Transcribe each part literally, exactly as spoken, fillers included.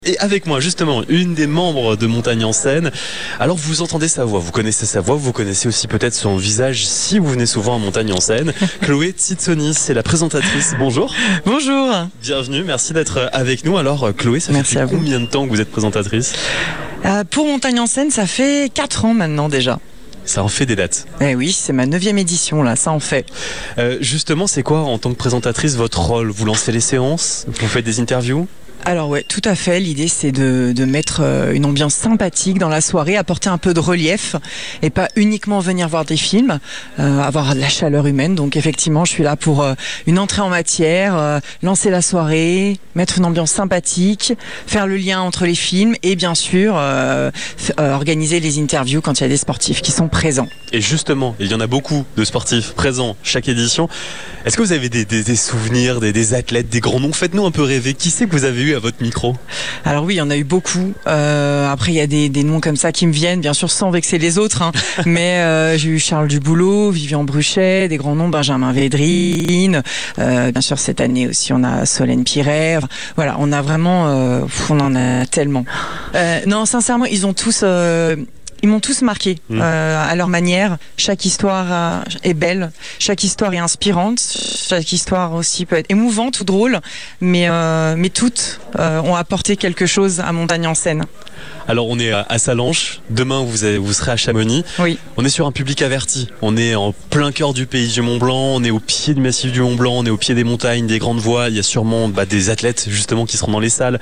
Et avec moi justement une des membres de Montagne en Scène. Alors vous entendez sa voix, vous connaissez sa voix, vous connaissez aussi peut-être son visage si vous venez souvent à Montagne en Scène. Chloé Tsitsonis, c'est la présentatrice. Bonjour. Bonjour. Bienvenue, merci d'être avec nous. Alors Chloé, ça Merci fait combien de temps que vous êtes présentatrice? euh, Pour Montagne en Scène, ça fait quatre ans maintenant déjà. Ça en fait des dates. Eh oui, c'est ma neuvième édition là, ça en fait. Euh, justement, c'est quoi en tant que présentatrice votre rôle? Vous lancez les séances? Vous faites des interviews? Alors ouais, tout à fait. L'idée c'est de, de mettre une ambiance sympathique dans la soirée, apporter un peu de relief et pas uniquement venir voir des films, euh, avoir de la chaleur humaine. Donc effectivement, je suis là pour euh, une entrée en matière, euh, lancer la soirée, mettre une ambiance sympathique, faire le lien entre les films et bien sûr euh, euh, organiser les interviews quand il y a des sportifs qui sont présents. Et justement, il y en a beaucoup de sportifs présents chaque édition. Est-ce que vous avez des, des, des souvenirs, des, des athlètes, des grands noms? Faites-nous un peu rêver. Qui c'est que vous avez eu à votre micro? Alors oui, il y en a eu beaucoup. Euh, après, il y a des, des noms comme ça qui me viennent, bien sûr sans vexer les autres. Hein. Mais euh, j'ai eu Charles Duboulot, Vivian Bruchet, des grands noms, Benjamin Védrine. Euh, bien sûr, cette année aussi, on a Solène Piret. Voilà, on a vraiment... Euh, on en a tellement. Euh, non, sincèrement, ils ont tous... Euh, Ils m'ont tous marqué mmh. euh, à leur manière. Chaque histoire euh, est belle, chaque histoire est inspirante, chaque histoire aussi peut être émouvante ou drôle, mais, euh, mais toutes euh, ont apporté quelque chose à Montagne en Scène. Alors on est à Sallanches, demain vous, avez, vous serez à Chamonix. Oui. On est sur un public averti, on est en plein cœur du pays du Mont Blanc, on est au pied du massif du Mont Blanc, on est au pied des montagnes, des grandes voies, il y a sûrement bah, des athlètes justement qui seront dans les salles.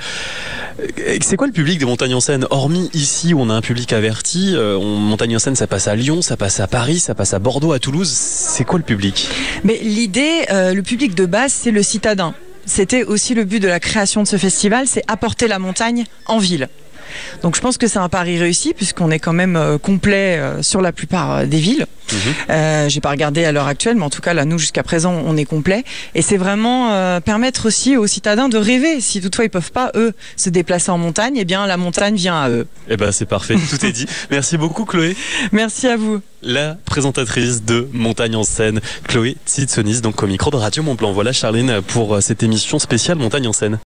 C'est quoi le public des Montagnes en Scène? Hormis ici où on a un public averti, euh, on, Montagne en Scène ça passe à Lyon, ça passe à Paris, ça passe à Bordeaux, à Toulouse, c'est quoi le public? Mais l'idée, euh, le public de base c'est le citadin. C'était aussi le but de la création de ce festival, c'est apporter la montagne en ville. Donc je pense que c'est un pari réussi puisqu'on est quand même euh, complet euh, sur la plupart euh, des villes. Mmh. Euh, j'ai pas regardé à l'heure actuelle, mais en tout cas là nous jusqu'à présent on est complet. Et c'est vraiment euh, permettre aussi aux citadins de rêver. Si toutefois ils peuvent pas eux se déplacer en montagne, eh bien la montagne vient à eux. Eh ben c'est parfait, tout est dit. Merci beaucoup Chloé. Merci à vous. La présentatrice de Montagne en Scène, Chloé Tsitsonis, donc au micro de Radio Mont Blanc. Voilà Charline pour cette émission spéciale Montagne en Scène.